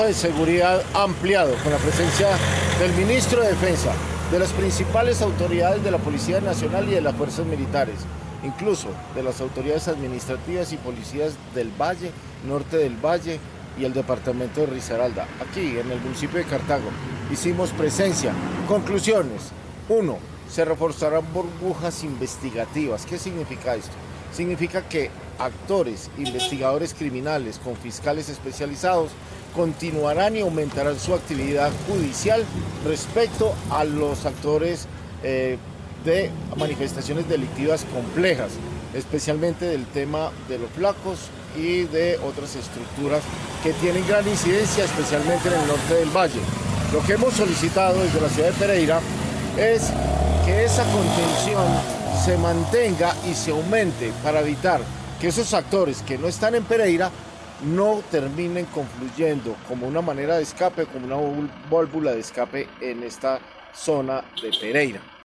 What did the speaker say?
De seguridad ampliado con la presencia del ministro de Defensa, de las principales autoridades de la Policía Nacional y de las fuerzas militares, incluso de las autoridades administrativas y policías del Valle, norte del Valle y el departamento de Risaralda. Aquí en el municipio de Cartago hicimos presencia. Conclusiones: 1. Se reforzarán burbujas investigativas. ¿Qué significa esto? Significa que actores, investigadores criminales con fiscales especializados continuarán y aumentarán su actividad judicial respecto a los actores de manifestaciones delictivas complejas, especialmente del tema de los flacos y de otras estructuras que tienen gran incidencia, especialmente en el norte del Valle. Lo que hemos solicitado desde la ciudad de Pereira es que esa contención se mantenga y se aumente para evitar que esos actores que no están en Pereira no terminen confluyendo como una manera de escape, como una válvula de escape en esta zona de Pereira.